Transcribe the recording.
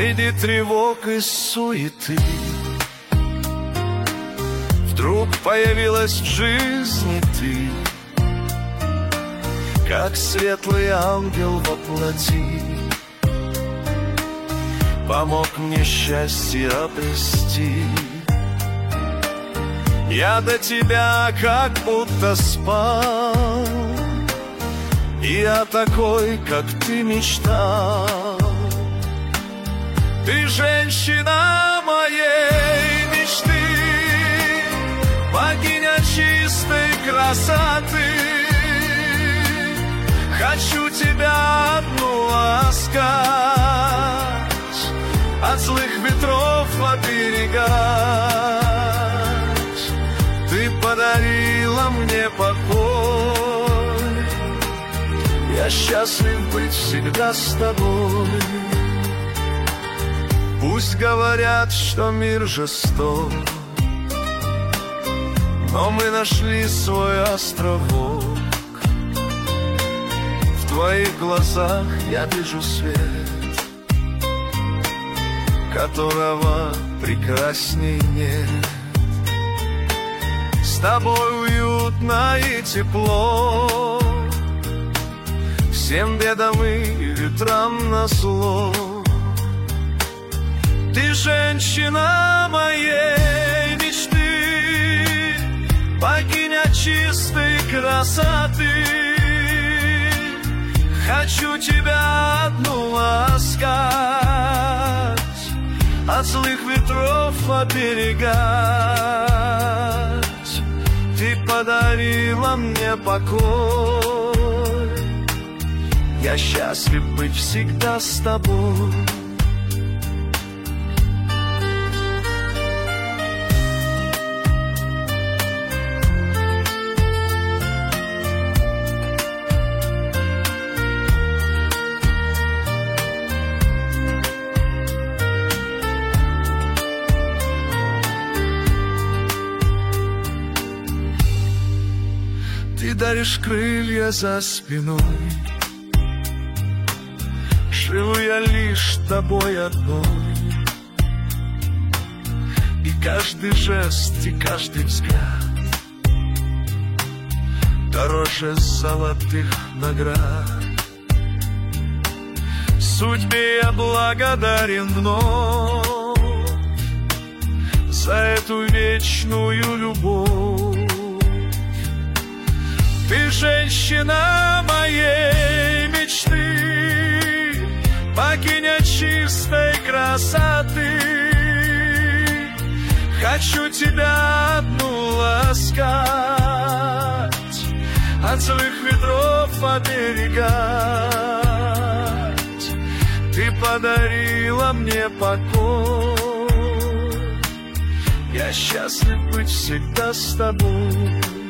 Среди тревог и суеты вдруг появилась в жизни ты, как светлый ангел во плоти. Помог мне счастье обрести. Я до тебя как будто спал, и я такой, как ты мечтал. Ты женщина моей мечты, богиня чистой красоты. Хочу тебя одну ласкать, от злых ветров оберегать. Ты подарила мне покой, я счастлив быть всегда с тобой. Пусть говорят, что мир жесток, но мы нашли свой островок. В твоих глазах я вижу свет, которого прекрасней нет. С тобой уютно и тепло, всем бедам и ветрам назло. Ты женщина моей мечты, богиня чистой красоты. Хочу тебя одну ласкать, от злых ветров оберегать. Ты подарила мне покой, я счастлив быть всегда с тобой. Ты даришь крылья за спиной, живу я лишь тобой одной. И каждый жест, и каждый взгляд дороже золотых наград. Судьбе я благодарен вновь за эту вечную любовь. Ты женщина моей мечты, богиня чистой красоты. Хочу тебя одну ласкать, от злых ветров оберегать. Ты подарила мне покой, я счастлив быть всегда с тобой.